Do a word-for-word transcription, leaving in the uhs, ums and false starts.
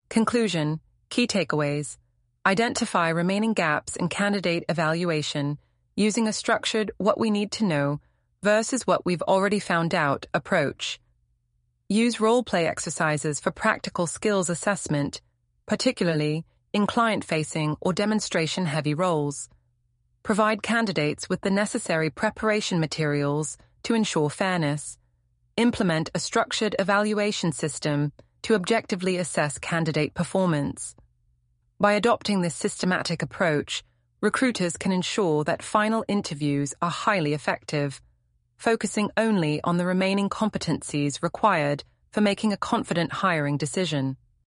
Conclusion, key takeaways. Identify remaining gaps in candidate evaluation using a structured what we need to know versus what we've already found out approach. Use role-play exercises for practical skills assessment, particularly in client-facing or demonstration-heavy roles. Provide candidates with the necessary preparation materials to ensure fairness. Implement a structured evaluation system to objectively assess candidate performance. By adopting this systematic approach, recruiters can ensure that final interviews are highly effective, focusing only on the remaining competencies required for making a confident hiring decision.